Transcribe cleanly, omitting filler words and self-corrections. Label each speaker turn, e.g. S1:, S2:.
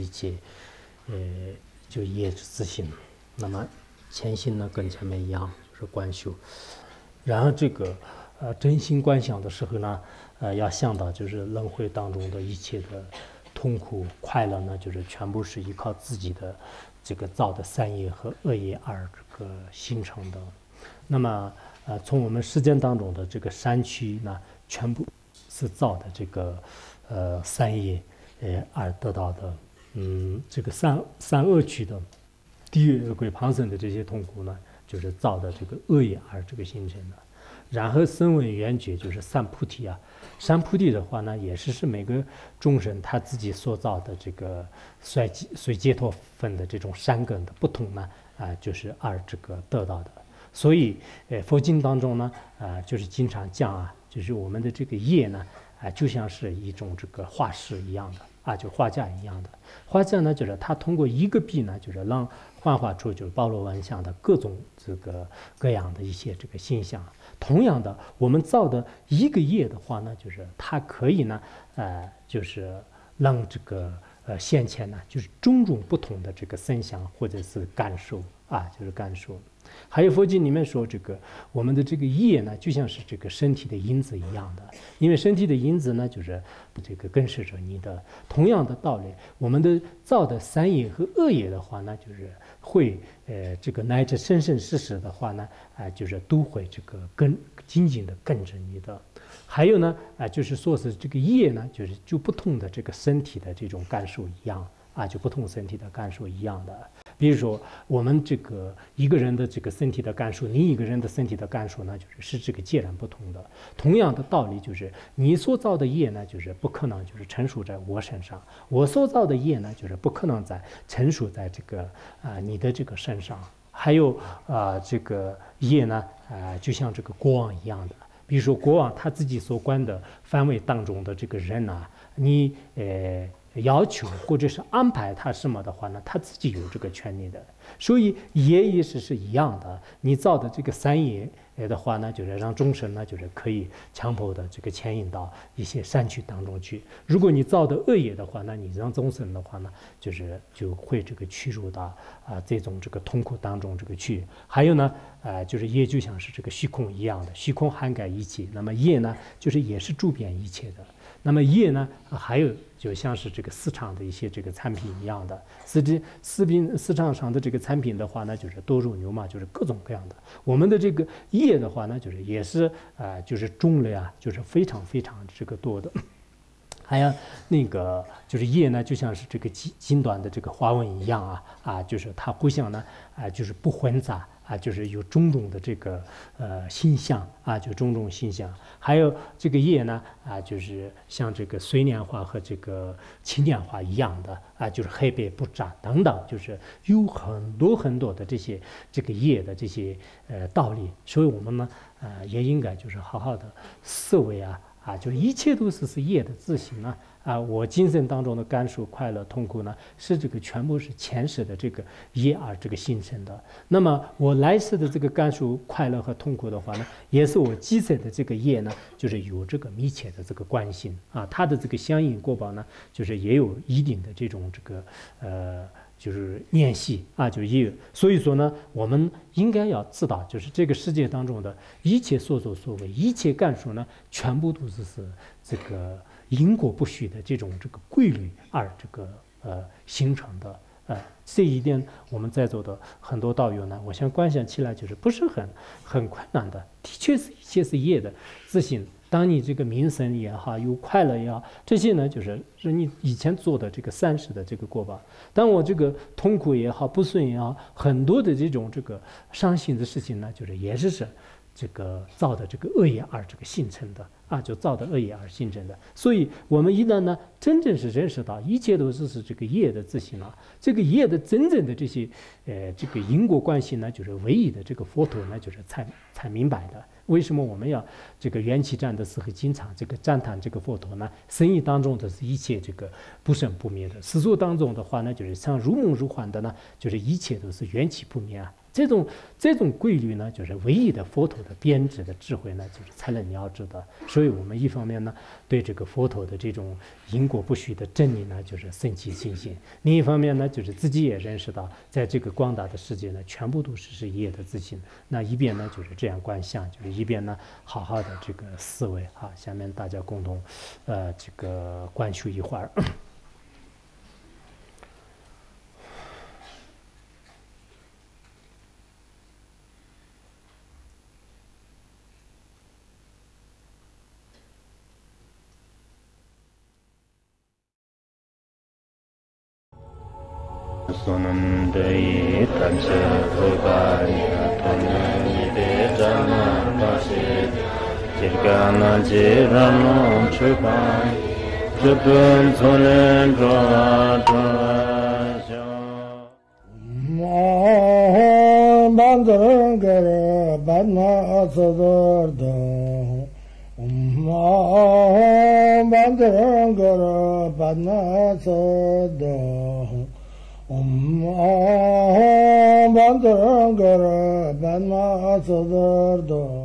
S1: 切，就业之自性。那么前心呢跟前面一样是观修，然后这个真心观想的时候呢，要想到就是轮回当中的一切的痛苦快乐呢，就是全部是依靠自己的这个造的三业和恶业而这个形成的。那么从我们世间当中的这个三区呢，全部是造的这个三业而得到的。这个三恶趣的地狱恶鬼旁生的这些痛苦呢，就是造的这个恶业而这个形成的。然后声闻缘觉就是三菩提啊，三菩提的话呢，也是每个众生他自己所造的这个随解脱分的这种三根的不同呢，就是而这个得到的。所以佛经当中呢，就是经常讲啊，就是我们的这个业呢，就像是一种这个画师一样的就画家一样的。画家呢，就是他通过一个笔呢，就是让幻化出就是包罗万象的各种这个各样的一些这个现象。同样的，我们造的一个业的话呢，就是它可以呢，就是让这个现前呢，就是种种不同的这个声响或者是感受就是感受。还有佛经里面说，这个我们的这个业呢，就像是这个身体的因子一样的，因为身体的因子呢，就是这个跟随着你的。同样的道理，我们的造的三业和恶业的话呢，就是会这个乃至生生世世的话呢，就是都会这个紧紧的跟着你的。还有呢，就是说是这个业呢，就不同的这个身体的这种感受一样就不同身体的感受一样的。比如说，我们这个一个人的这个身体的感受，另一个人的身体的感受呢，是这个截然不同的。同样的道理，就是你所造的业呢，就是不可能就是成熟在我身上；我所造的业呢，就是不可能成熟在这个你的这个身上。还有这个业呢，就像这个国王一样的。比如说，国王他自己所管的范围当中的这个人你要求或者是安排他什么的话呢，他自己有这个权利的。所以业也是一样的，你造的这个三业的话呢，就是让众生呢，就是可以强迫的这个牵引到一些善趣当中去。如果你造的恶业的话呢，你让众生的话呢，就会这个屈入到这种这个痛苦当中这个去。还有呢，就是业就像是这个虚空一样的，虚空涵盖一切。那么业呢，就是也是周遍一切的。那么业呢，还有就像是这个市场的一些这个产品一样的，市场上的这个产品的话呢，就是多肉牛马，就是各种各样的。我们的这个业的话呢，就是也是就是种类就是非常非常这个多的。还有那个就是业呢，就像是这个金短的这个花纹一样就是它互相呢就是不混杂就是有种种的这个形象就种种形象。还有这个业呢就是像这个水莲花和这个青莲花一样的就是黑白不杂等等，就是有很多很多的这个业的这些道理。所以我们呢也应该就是好好的思维就是一切都是业的自行我精神当中的感受快乐痛苦呢，是这个全部是前世的这个业而这个形成的。那么我来世的这个感受快乐和痛苦的话呢，也是我今生的这个业呢，就是有这个密切的这个关系它的这个相应果报呢，就是也有一定的这种这个就是联系就是也有。所以说呢，我们应该要知道，就是这个世界当中的一切所作所为，一切感受呢，全部都是这个因果不虚的这种这个规律而这个形成的。这一点我们在座的很多道友呢，我想观想起来就是不是很困难的。的确是一切是业的自性。当你这个名声也好，有快乐也好，这些呢就是你以前做的这个善事的这个果报。当我这个痛苦也好，不顺也好，很多的这种这个伤心的事情呢，就是也是这个造的这个恶业而这个形成的就造的恶业而形成的。所以我们一旦呢真正是认识到一切都是这个业的自性这个业的真正的这些这个因果关系呢，就是唯一的这个佛陀呢，就是才明白的。为什么我们要这个缘起战的时候经常这个赞叹这个佛陀呢？生意当中的是一切这个不生不灭的，世俗当中的话呢，就是像如梦如幻的呢，就是一切都是缘起不灭这种规律呢，就是唯一的佛陀的编织的智慧呢，就是才能了知的。所以我们一方面呢，对这个佛陀的这种因果不虚的真理呢，就是生起信心；另一方面呢，就是自己也认识到，在这个广大的世界呢，全部都是一叶的自信。那一边呢，就是这样观相，就是一边呢，好好的这个思维啊。下面大家共同，这个观修一会儿。
S2: Sonam dei tanche thogaya tonne de jana pase jirgana jirano chupai chupun sonen droa droa
S3: ma bandaran gara banna asadarda ma bandaran gara banna asadarda Om Bandarangara Banma Sadarda